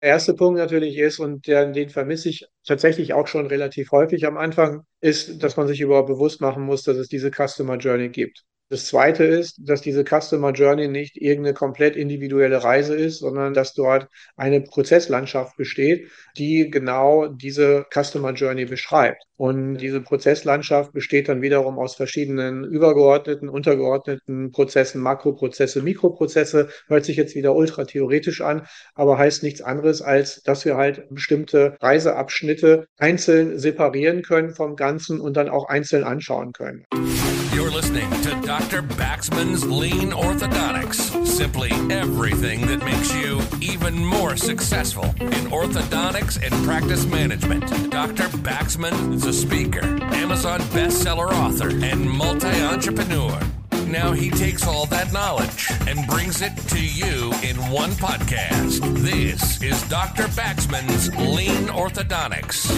Der erste Punkt natürlich ist, und den vermisse ich tatsächlich auch schon relativ häufig am Anfang, ist, dass man sich überhaupt bewusst machen muss, dass es diese Customer Journey gibt. Das zweite ist, dass diese Customer Journey nicht irgendeine komplett individuelle Reise ist, sondern dass dort eine Prozesslandschaft besteht, die genau diese Customer Journey beschreibt. Und diese Prozesslandschaft besteht dann wiederum aus verschiedenen übergeordneten, untergeordneten Prozessen, Makroprozesse, Mikroprozesse. Hört sich jetzt wieder ultra theoretisch an, aber heißt nichts anderes, als dass wir halt bestimmte Reiseabschnitte einzeln separieren können vom Ganzen und dann auch einzeln anschauen können. You're listening to Dr. Baxman's Lean Orthodontics. Simply everything that makes you even more successful in orthodontics and practice management. Dr. Baxman is a speaker, Amazon bestseller author, and multi-entrepreneur. Now he takes all that knowledge and brings it to you in one podcast. This is Dr. Baxman's Lean Orthodontics.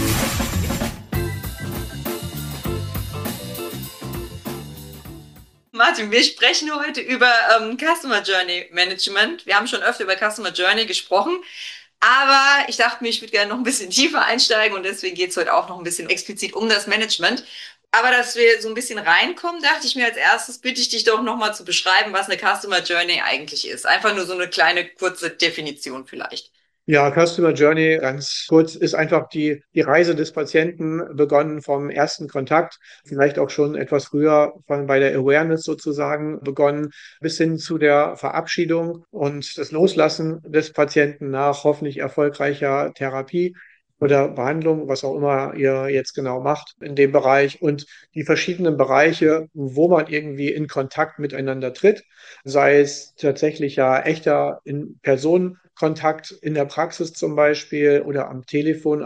Martin, wir sprechen heute über Customer Journey Management. Wir haben schon öfter über Customer Journey gesprochen, aber ich dachte mir, ich würde gerne noch ein bisschen tiefer einsteigen und deswegen geht es heute auch noch ein bisschen explizit um das Management. Aber dass wir so ein bisschen reinkommen, dachte ich mir als erstes, bitte ich dich doch nochmal zu beschreiben, was eine Customer Journey eigentlich ist. Einfach nur so eine kleine, kurze Definition vielleicht. Ja, Customer Journey, ganz kurz, ist einfach die Reise des Patienten, begonnen vom ersten Kontakt, vielleicht auch schon etwas früher bei der Awareness sozusagen begonnen, bis hin zu der Verabschiedung und das Loslassen des Patienten nach hoffentlich erfolgreicher Therapie oder Behandlung, was auch immer ihr jetzt genau macht in dem Bereich, und die verschiedenen Bereiche, wo man irgendwie in Kontakt miteinander tritt, sei es tatsächlich ja echter in Personenkontakt in der Praxis zum Beispiel oder am Telefon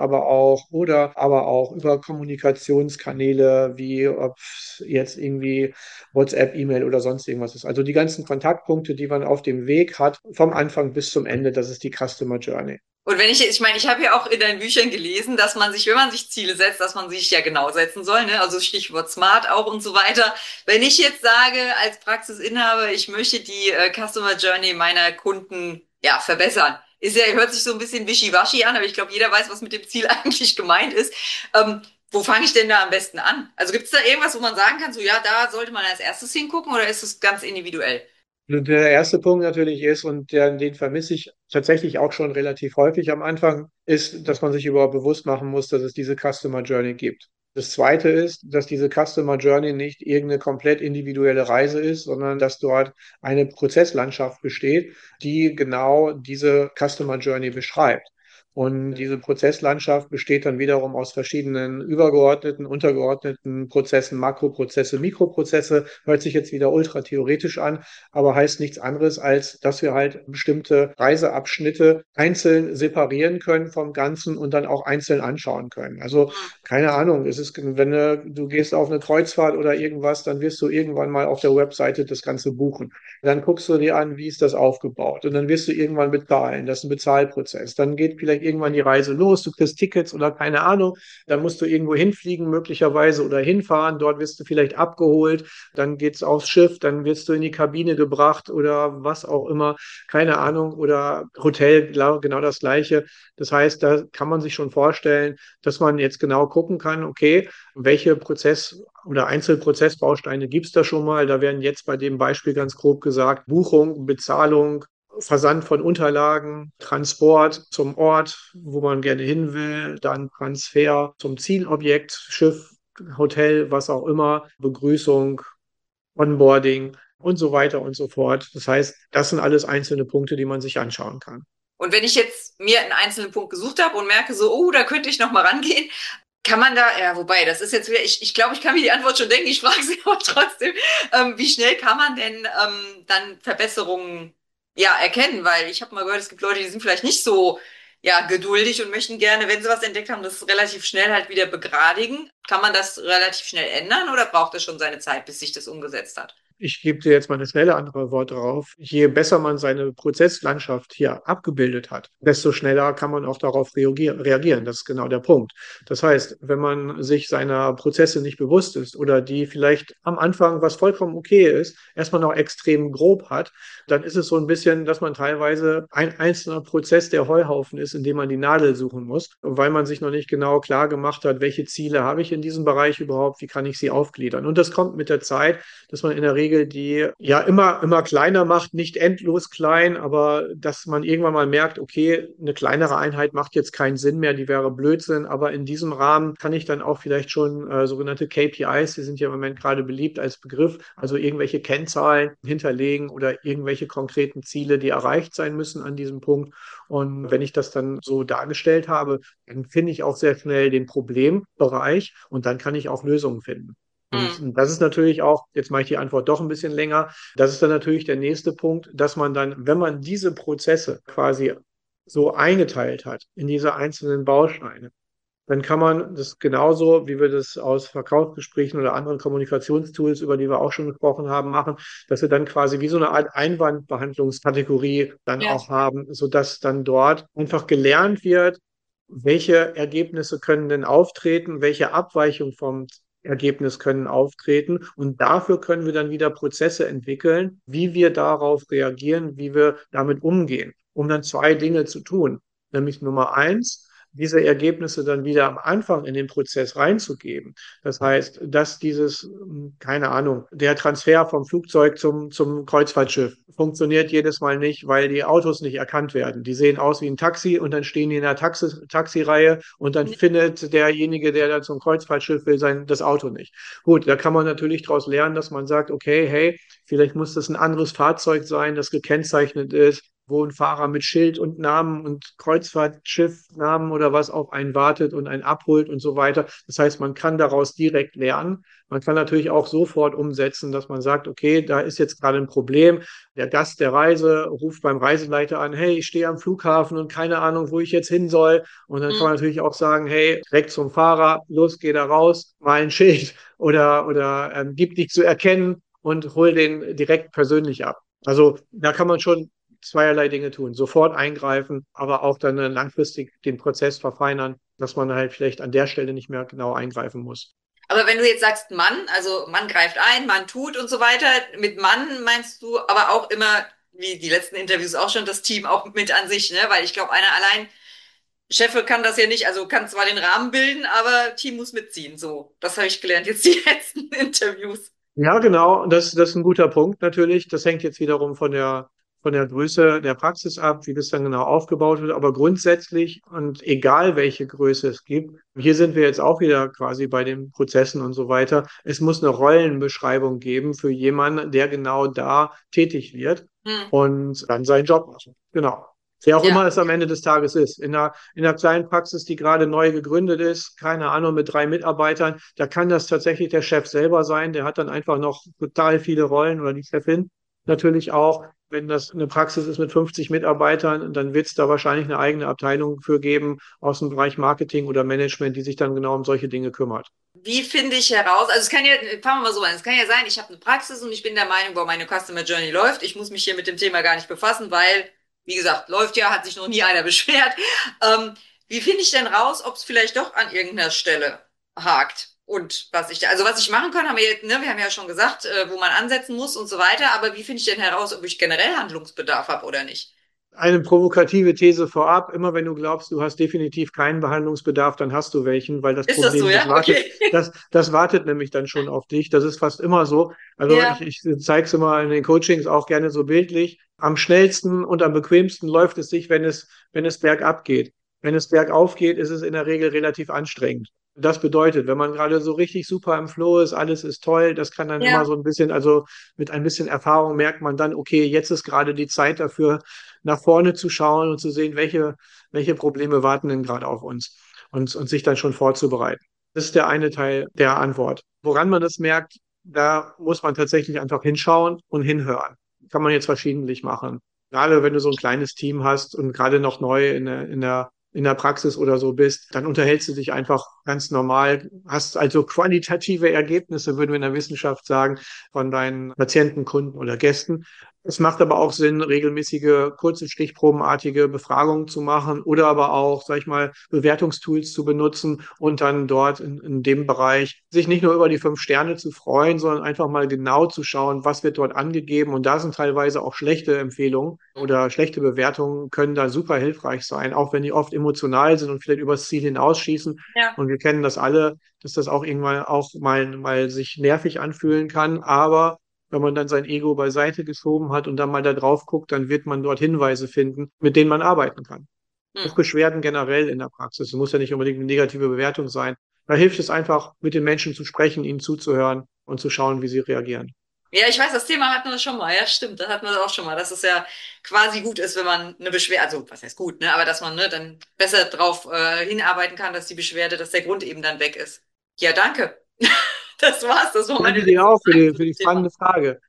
aber auch über Kommunikationskanäle wie ob jetzt irgendwie WhatsApp, E-Mail oder sonst irgendwas ist. Also die ganzen Kontaktpunkte, die man auf dem Weg hat, vom Anfang bis zum Ende, das ist die Customer Journey. Und wenn ich meine, ich habe ja auch in deinen Büchern gelesen, dass man sich, wenn man sich Ziele setzt, dass man sich ja genau setzen soll, ne? Also Stichwort Smart auch und so weiter. Wenn ich jetzt sage, als Praxisinhaber, ich möchte die Customer Journey meiner Kunden, ja, verbessern. Ist ja, hört sich so ein bisschen wischiwaschi an, aber ich glaube, jeder weiß, was mit dem Ziel eigentlich gemeint ist. Wo fange ich denn da am besten an? Also gibt es da irgendwas, wo man sagen kann, so ja, da sollte man als erstes hingucken oder ist es ganz individuell? Der erste Punkt natürlich ist, und den vermisse ich tatsächlich auch schon relativ häufig am Anfang, ist, dass man sich überhaupt bewusst machen muss, dass es diese Customer Journey gibt. Das zweite ist, dass diese Customer Journey nicht irgendeine komplett individuelle Reise ist, sondern dass dort eine Prozesslandschaft besteht, die genau diese Customer Journey beschreibt. Und diese Prozesslandschaft besteht dann wiederum aus verschiedenen übergeordneten, untergeordneten Prozessen, Makroprozesse, Mikroprozesse. Hört sich jetzt wieder ultra theoretisch an, aber heißt nichts anderes, als dass wir halt bestimmte Reiseabschnitte einzeln separieren können vom Ganzen und dann auch einzeln anschauen können. Also keine Ahnung, es ist, wenn du gehst auf eine Kreuzfahrt oder irgendwas, dann wirst du irgendwann mal auf der Webseite das Ganze buchen. Dann guckst du dir an, wie ist das aufgebaut, und dann wirst du irgendwann bezahlen. Das ist ein Bezahlprozess. Dann geht vielleicht irgendwann die Reise los, du kriegst Tickets oder keine Ahnung, dann musst du irgendwo hinfliegen möglicherweise oder hinfahren, dort wirst du vielleicht abgeholt, dann geht's aufs Schiff, dann wirst du in die Kabine gebracht oder was auch immer, keine Ahnung, oder Hotel, genau das Gleiche. Das heißt, da kann man sich schon vorstellen, dass man jetzt genau gucken kann, okay, welche Prozess- oder Einzelprozessbausteine gibt es da schon mal? Da werden jetzt bei dem Beispiel ganz grob gesagt, Buchung, Bezahlung, Versand von Unterlagen, Transport zum Ort, wo man gerne hin will, dann Transfer zum Zielobjekt, Schiff, Hotel, was auch immer, Begrüßung, Onboarding und so weiter und so fort. Das heißt, das sind alles einzelne Punkte, die man sich anschauen kann. Und wenn ich jetzt mir einen einzelnen Punkt gesucht habe und merke so, oh, da könnte ich noch mal rangehen, kann man da, ja, wobei, das ist jetzt wieder, ich glaube, ich kann mir die Antwort schon denken, ich frage sie aber trotzdem, wie schnell kann man denn dann Verbesserungen ja erkennen? Weil ich habe mal gehört, es gibt Leute, die sind vielleicht nicht so ja geduldig und möchten gerne, wenn sie was entdeckt haben, das relativ schnell halt wieder begradigen. Kann man das relativ schnell ändern oder braucht es schon seine Zeit, bis sich das umgesetzt hat? ich gebe dir jetzt mal eine schnelle Antwort drauf. Je besser man seine Prozesslandschaft hier abgebildet hat, desto schneller kann man auch darauf reagieren. Das ist genau der Punkt. Das heißt, wenn man sich seiner Prozesse nicht bewusst ist oder die vielleicht am Anfang, was vollkommen okay ist, erstmal noch extrem grob hat, dann ist es so ein bisschen, dass man teilweise ein einzelner Prozess der Heuhaufen ist, in dem man die Nadel suchen muss, weil man sich noch nicht genau klar gemacht hat, welche Ziele habe ich in diesem Bereich überhaupt, wie kann ich sie aufgliedern. Und das kommt mit der Zeit, dass man in der Regel die ja immer kleiner macht, nicht endlos klein, aber dass man irgendwann mal merkt, okay, eine kleinere Einheit macht jetzt keinen Sinn mehr, die wäre Blödsinn, aber in diesem Rahmen kann ich dann auch vielleicht schon sogenannte KPIs, die sind ja im Moment gerade beliebt als Begriff, also irgendwelche Kennzahlen hinterlegen oder irgendwelche konkreten Ziele, die erreicht sein müssen an diesem Punkt. Und wenn ich das dann so dargestellt habe, dann finde ich auch sehr schnell den Problembereich und dann kann ich auch Lösungen finden. Und Mhm. das ist natürlich auch, jetzt mache ich die Antwort doch ein bisschen länger, das ist dann natürlich der nächste Punkt, dass man dann, wenn man diese Prozesse quasi so eingeteilt hat in diese einzelnen Bausteine, dann kann man das genauso, wie wir das aus Verkaufsgesprächen oder anderen Kommunikationstools, über die wir auch schon gesprochen haben, machen, dass wir dann quasi wie so eine Art Einwandbehandlungskategorie dann Ja. auch haben, sodass dann dort einfach gelernt wird, welche Ergebnisse können denn auftreten, welche Abweichung vom Ergebnis können auftreten. Und dafür können wir dann wieder Prozesse entwickeln, wie wir darauf reagieren, wie wir damit umgehen, um dann zwei Dinge zu tun. Nämlich Nummer eins, diese Ergebnisse dann wieder am Anfang in den Prozess reinzugeben. Das heißt, dass keine Ahnung, der Transfer vom Flugzeug zum Kreuzfahrtschiff funktioniert jedes Mal nicht, weil die Autos nicht erkannt werden. Die sehen aus wie ein Taxi und dann stehen die in der Taxireihe und dann findet derjenige, der dann zum Kreuzfahrtschiff will, das Auto nicht. Gut, da kann man natürlich daraus lernen, dass man sagt, okay, hey, vielleicht muss das ein anderes Fahrzeug sein, das gekennzeichnet ist, wo ein Fahrer mit Schild und Namen und Kreuzfahrtschiffnamen oder was auf einen wartet und einen abholt und so weiter. Das heißt, man kann daraus direkt lernen. Man kann natürlich auch sofort umsetzen, dass man sagt, okay, da ist jetzt gerade ein Problem. Der Gast der Reise ruft beim Reiseleiter an, hey, ich stehe am Flughafen und keine Ahnung, wo ich jetzt hin soll. Und dann kann man Mhm. natürlich auch sagen, hey, direkt zum Fahrer, los, geh da raus, mal ein Schild oder gib dich zu erkennen und hol den direkt persönlich ab. Also da kann man schon zweierlei Dinge tun. Sofort eingreifen, aber auch dann langfristig den Prozess verfeinern, dass man halt vielleicht an der Stelle nicht mehr genau eingreifen muss. Aber wenn du jetzt sagst Mann, also Mann greift ein, Mann tut und so weiter, mit Mann meinst du aber auch immer, wie die letzten Interviews auch schon, das Team auch mit an sich, ne? Weil ich glaube, einer allein, Chef kann das ja nicht, also kann zwar den Rahmen bilden, aber Team muss mitziehen. So, das habe ich gelernt jetzt die letzten Interviews. Ja, genau, das ist ein guter Punkt natürlich. Das hängt jetzt wiederum von der Größe der Praxis ab, wie das dann genau aufgebaut wird. Aber grundsätzlich und egal welche Größe es gibt, hier sind wir jetzt auch wieder quasi bei den Prozessen und so weiter. Es muss eine Rollenbeschreibung geben für jemanden, der genau da tätig wird Hm, und dann seinen Job machen. Genau. Wer auch ja, immer es am Ende des Tages ist. In einer kleinen Praxis, die gerade neu gegründet ist, keine Ahnung, mit 3 Mitarbeitern, da kann das tatsächlich der Chef selber sein. Der hat dann einfach noch total viele Rollen oder die Chefin natürlich auch. Wenn das eine Praxis ist mit 50 Mitarbeitern, dann wird es da wahrscheinlich eine eigene Abteilung für geben aus dem Bereich Marketing oder Management, die sich dann genau um solche Dinge kümmert. wie finde ich heraus? Also es kann ja, fangen wir mal so an, es kann ja sein, ich habe eine Praxis und ich bin der Meinung, boah, meine Customer Journey läuft. Ich muss mich hier mit dem Thema gar nicht befassen, weil, wie gesagt, läuft ja, hat sich noch nie einer beschwert. Wie finde ich denn raus, ob es vielleicht doch an irgendeiner Stelle hakt? Und was ich machen kann, haben wir jetzt, ne, wir haben ja schon gesagt, wo man ansetzen muss und so weiter, aber wie finde ich denn heraus, ob ich generell Handlungsbedarf habe oder nicht? Eine provokative These vorab, immer wenn du glaubst, du hast definitiv keinen Behandlungsbedarf, dann hast du welchen, weil das Ist das so, Problem, ja? Okay. das wartet nämlich dann schon auf dich. Das ist fast immer so. Also Ja, ich zeige es immer in den Coachings auch gerne so bildlich. Am schnellsten und am bequemsten läuft es sich, wenn es bergab geht. Wenn es bergauf geht, ist es in der Regel relativ anstrengend. Das bedeutet, wenn man gerade so richtig super im Flow ist, alles ist toll, das kann dann immer ja. so ein bisschen, also mit ein bisschen Erfahrung merkt man dann, okay, jetzt ist gerade die Zeit dafür, nach vorne zu schauen und zu sehen, welche Probleme warten denn gerade auf uns und sich dann schon vorzubereiten. Das ist der eine Teil der Antwort. Woran man das merkt, da muss man tatsächlich einfach hinschauen und hinhören. Kann man jetzt verschiedentlich machen. Gerade wenn du so ein kleines Team hast und gerade noch neu in der Praxis oder so bist, dann unterhältst du dich einfach ganz normal, hast also qualitative Ergebnisse, würden wir in der Wissenschaft sagen, von deinen Patienten, Kunden oder Gästen. Es macht aber auch Sinn, regelmäßige, kurze, stichprobenartige Befragungen zu machen oder aber auch, sag ich mal, Bewertungstools zu benutzen und dann dort in dem Bereich sich nicht nur über die 5 Sterne zu freuen, sondern einfach mal genau zu schauen, was wird dort angegeben. Und da sind teilweise auch schlechte Empfehlungen oder schlechte Bewertungen können da super hilfreich sein, auch wenn die oft emotional sind und vielleicht übers Ziel hinausschießen. Ja. Und wir kennen das alle, dass das auch irgendwann auch mal sich nervig anfühlen kann. Aber wenn man dann sein Ego beiseite geschoben hat und dann mal da drauf guckt, dann wird man dort Hinweise finden, mit denen man arbeiten kann. Auch Hm. Beschwerden generell in der Praxis. Es muss ja nicht unbedingt eine negative Bewertung sein. Da hilft es einfach, mit den Menschen zu sprechen, ihnen zuzuhören und zu schauen, wie sie reagieren. Ja, ich weiß, das Thema hatten wir schon mal. Ja, stimmt, das hatten wir auch schon mal, dass es ja quasi gut ist, wenn man eine Beschwerde, also was heißt gut, ne, aber dass man ne, dann besser drauf hinarbeiten kann, dass die Beschwerde, dass der Grund eben dann weg ist. Ja, danke. Das war's, das war meine Danke dir letzte auch Frage zu für die dem Thema. spannende Frage.